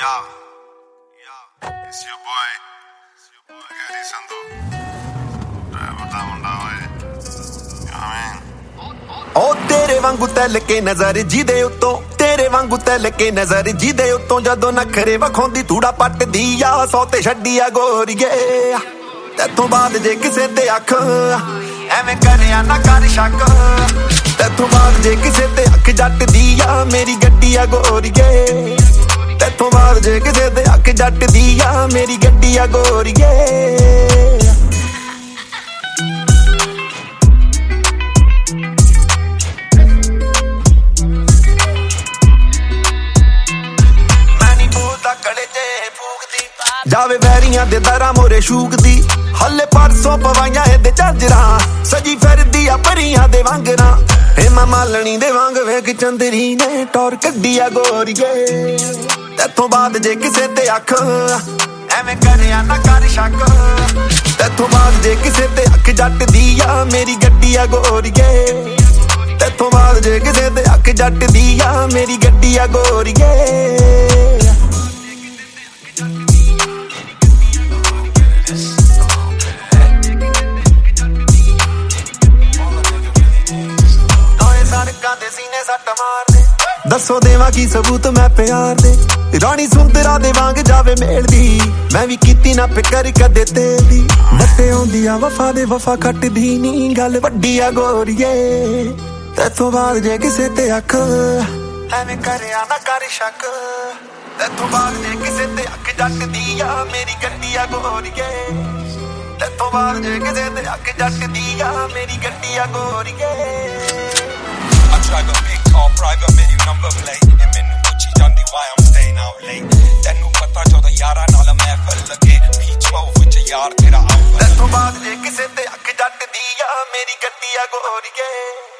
It's your boy Gary Sandhu. Driver da munda hoye. ओ तेरे वांगू तल के नजर जिदे उत्तों तेरे वांगू तल के नजर जिदे उत्तों जदों नखरे वखाउंदी थूड़ा पटदी आ सौ ते छड्डी आ गोरीए तैथों बाद जे किसे ते अख एवें करिया ना कर शक तैथों बाद जे किसे ते अख जटदी आ मेरी गड्डी आ गोरीए तैथों बाद जे किसे ते अख जटदी आ मेरी गड्डी आ गोरीए जावे वैरियां दे दरा मोरे शूकदी हले परसों पवाइयां एदे झांजरां सजी फिरदी आ परियां दे वांगरां हेमा मालनी दे वांग वेख चंदरी ने टौर कड्डी आ गोरीए तैथों बाद जे किसे ते अख एवें करिया ना कर शक तैथों बाद जे किसे ते अख जटदी आ मेरी गड्डी आ गोरीए तैथों बाद जे किसे ते अख जटदी आ मेरी गड्डी आ गोरीए दसो देवा की सबूत मैं प्यार दे रानी सुंदरा दे वांग जावे मेलदी मैं भी कीती ना फिकर कदे तेरी बत्ते आउंदी आ वफा दे वफा कटदी नी गल वड्डी आ गोरीए तैथों बाद जे किसे ते अख एवें करिया ना कर शक तैथों बाद जे किसे ते अख जटदी आ मेरी गड्डी आ गोरीए तैथों बाद जे किसे ते अख जटदी आ मेरी गड्डी आ गोरीए I drive a big car, private menu number plate. And ਮੈਨੂੰ ਪੁੱਛੀ ਜਾਂਦੀ why I'm staying out late. ਤੈਨੂੰ ਪਤਾ ਜਦੋਂ ਯਾਰਾਂ ਨਾਲ ਮਹਿਫਲ ਲੱਗੇ P12 ਵਿੱਚ ਯਾਰ ਤੇਰਾ ਆਉਂਦਾ ਤੈਥੋਂ ਬਾਅਦ ਜੇ ਕਿਸੇ ਤੇ ਅੱਖ ਜੱਟਦੀ ਆ ਮੇਰੀ ਗੱਡੀ ਆ ਗੋਰੀਏ